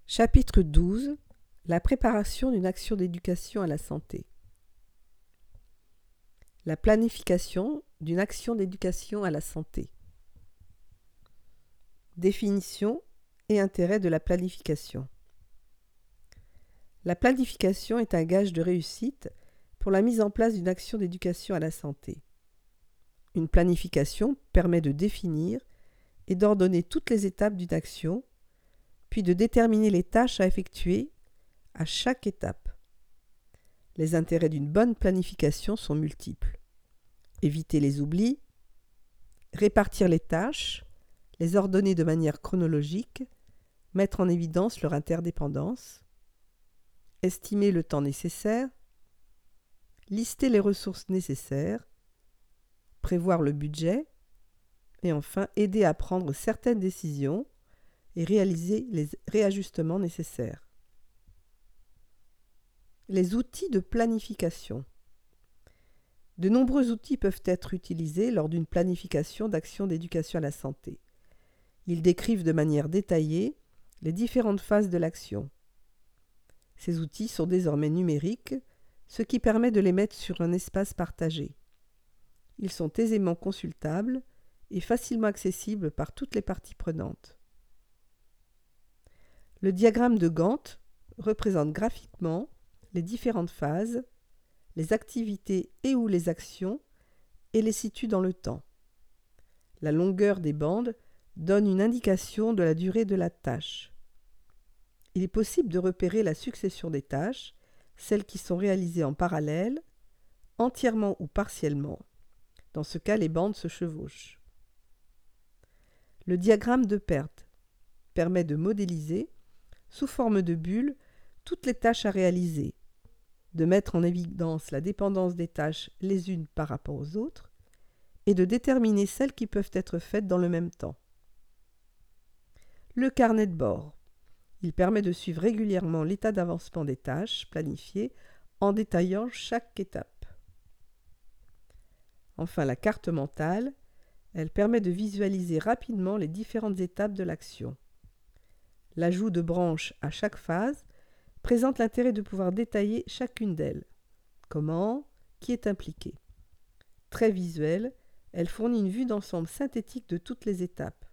Chapitre 12. La préparation d'une action d'éducation à la santé. La planification d'une action d'éducation à la santé. Définition et intérêt de la planification. La planification est un gage de réussite pour la mise en place d'une action d'éducation à la santé. Une planification permet de définir et d'ordonner toutes les étapes d'une action, puis de déterminer les tâches à effectuer à chaque étape. Les intérêts d'une bonne planification sont multiples. Éviter les oublis, répartir les tâches, les ordonner de manière chronologique, mettre en évidence leur interdépendance, estimer le temps nécessaire, lister les ressources nécessaires, prévoir le budget, et enfin aider à prendre certaines décisions et réaliser les réajustements nécessaires. Les outils de planification. De nombreux outils peuvent être utilisés lors d'une planification d'actions d'éducation à la santé. Ils décrivent de manière détaillée les différentes phases de l'action. Ces outils sont désormais numériques, ce qui permet de les mettre sur un espace partagé. Ils sont aisément consultables et facilement accessibles par toutes les parties prenantes. Le diagramme de Gantt représente graphiquement les différentes phases, les activités et ou les actions, et les situe dans le temps. La longueur des bandes donne une indication de la durée de la tâche. Il est possible de repérer la succession des tâches, celles qui sont réalisées en parallèle, entièrement ou partiellement. Dans ce cas, les bandes se chevauchent. Le diagramme de perte permet de modéliser, sous forme de bulles, toutes les tâches à réaliser, de mettre en évidence la dépendance des tâches les unes par rapport aux autres, et de déterminer celles qui peuvent être faites dans le même temps. Le carnet de bord. Il permet de suivre régulièrement l'état d'avancement des tâches planifiées en détaillant chaque étape. Enfin, la carte mentale. Elle permet de visualiser rapidement les différentes étapes de l'action. L'ajout de branches à chaque phase présente l'intérêt de pouvoir détailler chacune d'elles. Comment, qui est impliqué. Très visuelle, elle fournit une vue d'ensemble synthétique de toutes les étapes.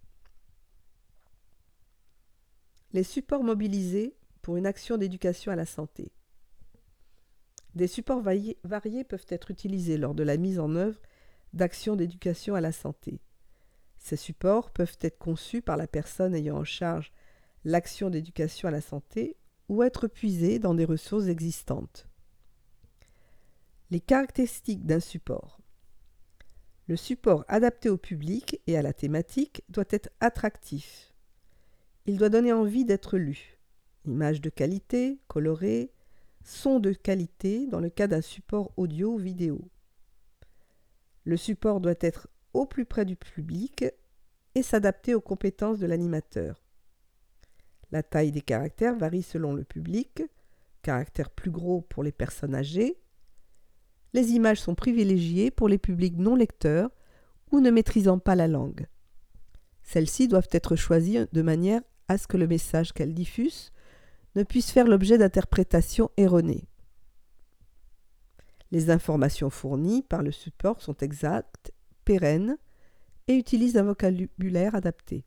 Les supports mobilisés pour une action d'éducation à la santé. Des supports variés peuvent être utilisés lors de la mise en œuvre d'actions d'éducation à la santé. Ces supports peuvent être conçus par la personne ayant en charge l'action d'éducation à la santé ou être puisés dans des ressources existantes. Les caractéristiques d'un support. Le support adapté au public et à la thématique doit être attractif. Il doit donner envie d'être lu. Images de qualité, colorées, son de qualité dans le cas d'un support audio ou vidéo. Le support doit être au plus près du public et s'adapter aux compétences de l'animateur. La taille des caractères varie selon le public, caractères plus gros pour les personnes âgées. Les images sont privilégiées pour les publics non lecteurs ou ne maîtrisant pas la langue. Celles-ci doivent être choisies de manière à ce que le message qu'elles diffusent ne puisse faire l'objet d'interprétations erronées. Les informations fournies par le support sont exactes, pérennes et utilisent un vocabulaire adapté.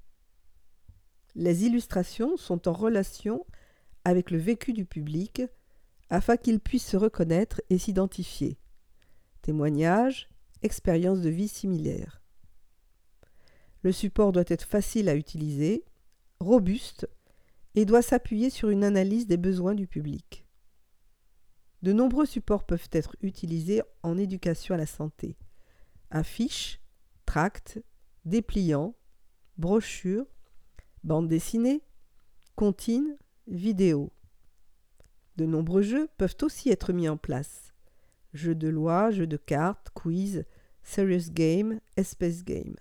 Les illustrations sont en relation avec le vécu du public afin qu'il puisse se reconnaître et s'identifier. Témoignages, expériences de vie similaires. Le support doit être facile à utiliser, robuste et doit s'appuyer sur une analyse des besoins du public. De nombreux supports peuvent être utilisés en éducation à la santé. Affiches, tracts, dépliants, brochures, bandes dessinées, comptines, vidéos. De nombreux jeux peuvent aussi être mis en place. Jeux de loi, jeux de cartes, quiz, serious game, espace game.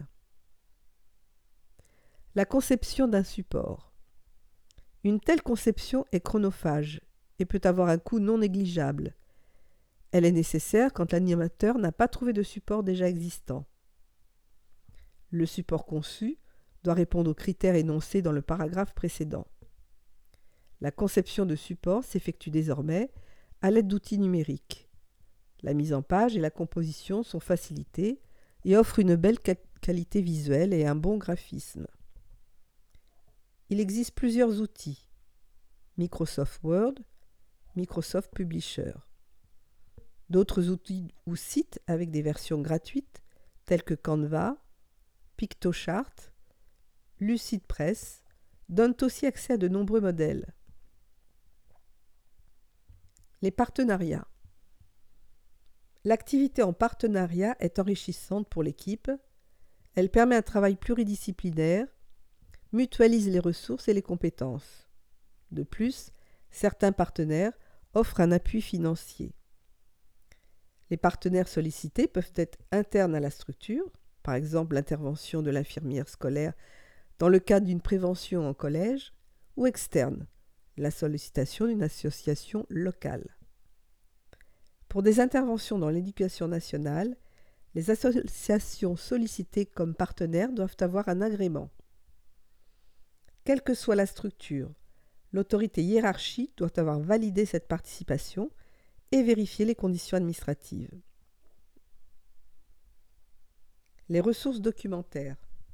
La conception d'un support. Une telle conception est chronophage et peut avoir un coût non négligeable. Elle est nécessaire quand l'animateur n'a pas trouvé de support déjà existant. Le support conçu doit répondre aux critères énoncés dans le paragraphe précédent. La conception de supports s'effectue désormais à l'aide d'outils numériques. La mise en page et la composition sont facilitées et offrent une belle qualité visuelle et un bon graphisme. Il existe plusieurs outils. Microsoft Word, Microsoft Publisher. D'autres outils ou sites avec des versions gratuites tels que Canva, Pictochart, Lucidpress donnent aussi accès à de nombreux modèles. Les partenariats. L'activité en partenariat est enrichissante pour l'équipe. Elle permet un travail pluridisciplinaire, mutualise les ressources et les compétences. De plus, certains partenaires offrent un appui financier. Les partenaires sollicités peuvent être internes à la structure, par exemple l'intervention de l'infirmière scolaire dans le cadre d'une prévention en collège, ou externes, la sollicitation d'une association locale. Pour des interventions dans l'éducation nationale, les associations sollicitées comme partenaires doivent avoir un agrément. Quelle que soit la structure, l'autorité hiérarchique doit avoir validé cette participation et vérifier les conditions administratives. Les ressources documentaires.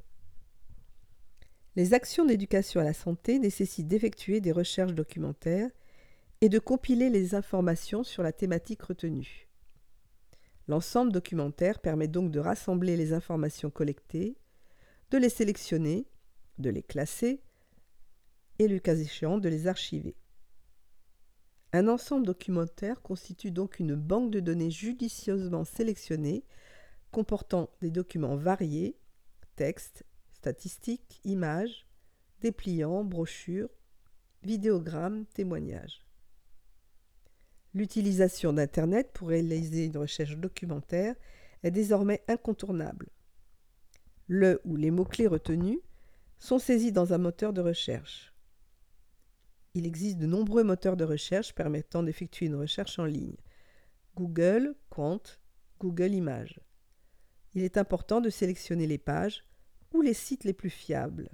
Les actions d'éducation à la santé nécessitent d'effectuer des recherches documentaires et de compiler les informations sur la thématique retenue. L'ensemble documentaire permet donc de rassembler les informations collectées, de les sélectionner, de les classer et, le cas échéant, de les archiver. Un ensemble documentaire constitue donc une banque de données judicieusement sélectionnée, comportant des documents variés, textes, statistiques, images, dépliants, brochures, vidéogrammes, témoignages. L'utilisation d'Internet pour réaliser une recherche documentaire est désormais incontournable. Le ou les mots-clés retenus sont saisis dans un moteur de recherche. Il existe de nombreux moteurs de recherche permettant d'effectuer une recherche en ligne. Google compte Google Images. Il est important de sélectionner les pages ou les sites les plus fiables.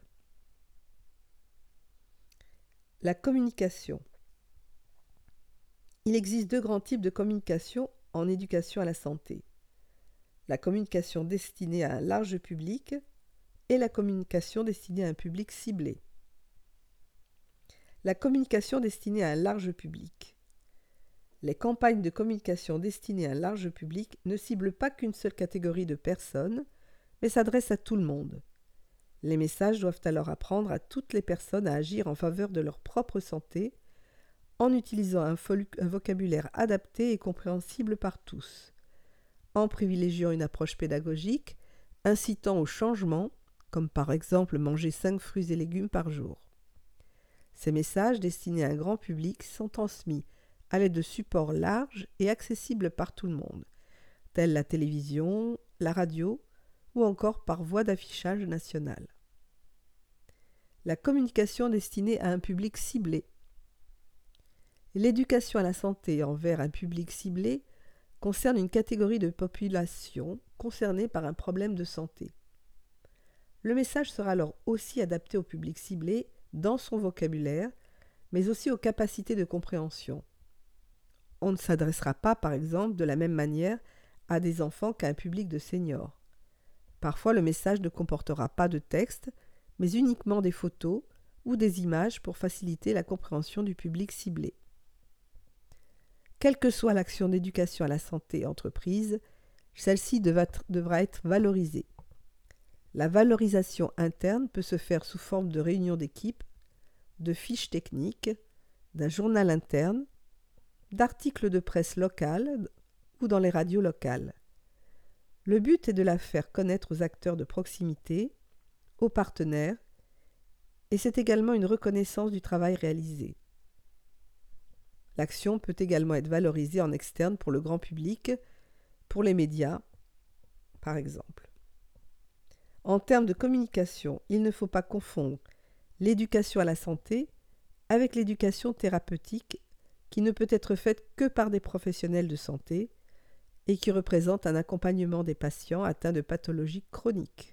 La communication. Il existe deux grands types de communication en éducation à la santé. La communication destinée à un large public et la communication destinée à un public ciblé. La communication destinée à un large public. Les campagnes de communication destinées à un large public ne ciblent pas qu'une seule catégorie de personnes, mais s'adressent à tout le monde. Les messages doivent alors apprendre à toutes les personnes à agir en faveur de leur propre santé, en utilisant un vocabulaire adapté et compréhensible par tous, en privilégiant une approche pédagogique, incitant au changement, comme par exemple manger 5 fruits et légumes par jour. Ces messages destinés à un grand public sont transmis à l'aide de supports larges et accessibles par tout le monde, tels la télévision, la radio ou encore par voie d'affichage national. La communication destinée à un public ciblé. L'éducation à la santé envers un public ciblé concerne une catégorie de population concernée par un problème de santé. Le message sera alors aussi adapté au public ciblé dans son vocabulaire, mais aussi aux capacités de compréhension. On ne s'adressera pas, par exemple, de la même manière à des enfants qu'à un public de seniors. Parfois, le message ne comportera pas de texte, mais uniquement des photos ou des images pour faciliter la compréhension du public ciblé. Quelle que soit l'action d'éducation à la santé entreprise, celle-ci devra être valorisée. La valorisation interne peut se faire sous forme de réunions d'équipe, de fiches techniques, d'un journal interne, d'articles de presse locales ou dans les radios locales. Le but est de la faire connaître aux acteurs de proximité, aux partenaires, et c'est également une reconnaissance du travail réalisé. L'action peut également être valorisée en externe pour le grand public, pour les médias, par exemple. En termes de communication, il ne faut pas confondre l'éducation à la santé avec l'éducation thérapeutique qui ne peut être faite que par des professionnels de santé et qui représente un accompagnement des patients atteints de pathologies chroniques.